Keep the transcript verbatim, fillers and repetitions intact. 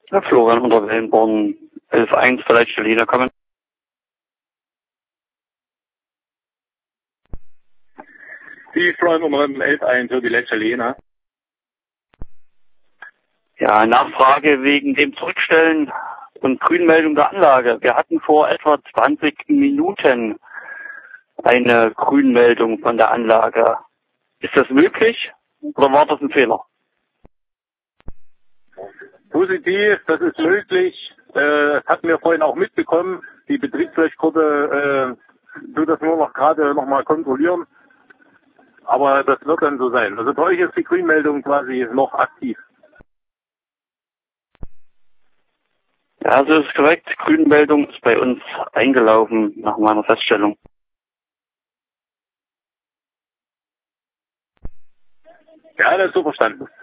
Herr Florian unter Wellenborn elf eins, vielleicht Jelena kommen. Die Florian unter elf eins, die letzte Jelena. Ja, Nachfrage wegen dem Zurückstellen und Grünmeldung der Anlage. Wir hatten vor etwa zwanzig Minuten eine Grünmeldung von der Anlage. Ist das möglich oder war das ein Fehler? Positiv, das ist möglich. Äh, hatten wir vorhin auch mitbekommen. Die Betriebslöschgruppe äh, tut das nur noch gerade noch mal kontrollieren. Aber das wird dann so sein. Also bei euch ist die Grünmeldung quasi noch aktiv. Ja, so ist korrekt. Grünmeldung ist bei uns eingelaufen nach meiner Feststellung. Ja, das ist so verstanden.